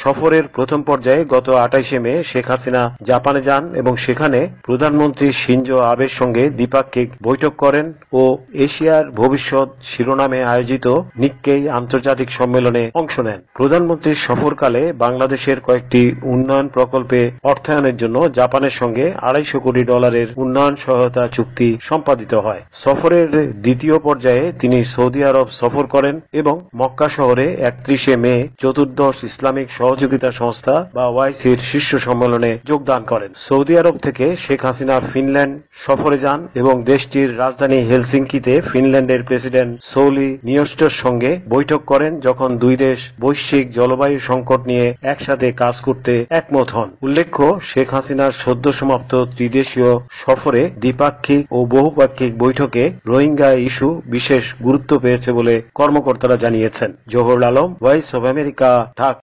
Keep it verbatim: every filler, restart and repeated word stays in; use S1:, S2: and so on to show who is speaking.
S1: সফরের প্রথম পর্যায়ে গত আঠাইশে মে শেখ হাসিনা জাপানে যান এবং সেখানে প্রধানমন্ত্রী শিনজো আবের সঙ্গে দ্বিপাক্ষিক বৈঠক করেন ও এশিয়ার ভবিষ্যৎ শিরোনামে আয়োজিত নিক্কেই আন্তর্জাতিক সম্মেলনে অংশ নেন। প্রধানমন্ত্রীর সফরকালে বাংলাদেশের কয়েকটি উন্নয়ন প্রকল্পে অর্থায়নের জন্য জাপানের সঙ্গে আড়াইশো কোটি ডলারের উন্নয়ন সহায়তা চুক্তি সম্পাদিত হয়। সফরের দ্বিতীয় পর্যায়ে তিনি সৌদি আরব সফর করেন এবং মক্কা শহরে একত্রিশে মে চতুর্দশ ইসলামিক সহযোগিতা সংস্থা বা ওআইসির শীর্ষ সম্মেলনে যোগদান করেন। সৌদি আরব থেকে শেখ হাসিনা ফিনল্যান্ড সফরে যান এবং দেশটির রাজধানী হেলসিঙ্কিতে ফিনল্যান্ডের প্রেসিডেন্ট সৌলি নিয়োস্টোর সঙ্গে বৈঠক করেন, যখন দুই দেশ বৈশ্বিক জলবায়ু সংকট নিয়ে একসাথে কাজ করতে একমত হন। উল্লেখ্য, শেখ হাসিনার সদ্য সমাপ্ত ত্রিদেশীয় সফরে দ্বিপাক্ষিক ও বহুপাক্ষিক বৈঠকে রোহিঙ্গা ইস্যু বিশেষ গুরুত্ব পেয়েছে বলে কর্মকর্তারা জানিয়েছেন। Zahurul Alam, Voice of America, Dhaka.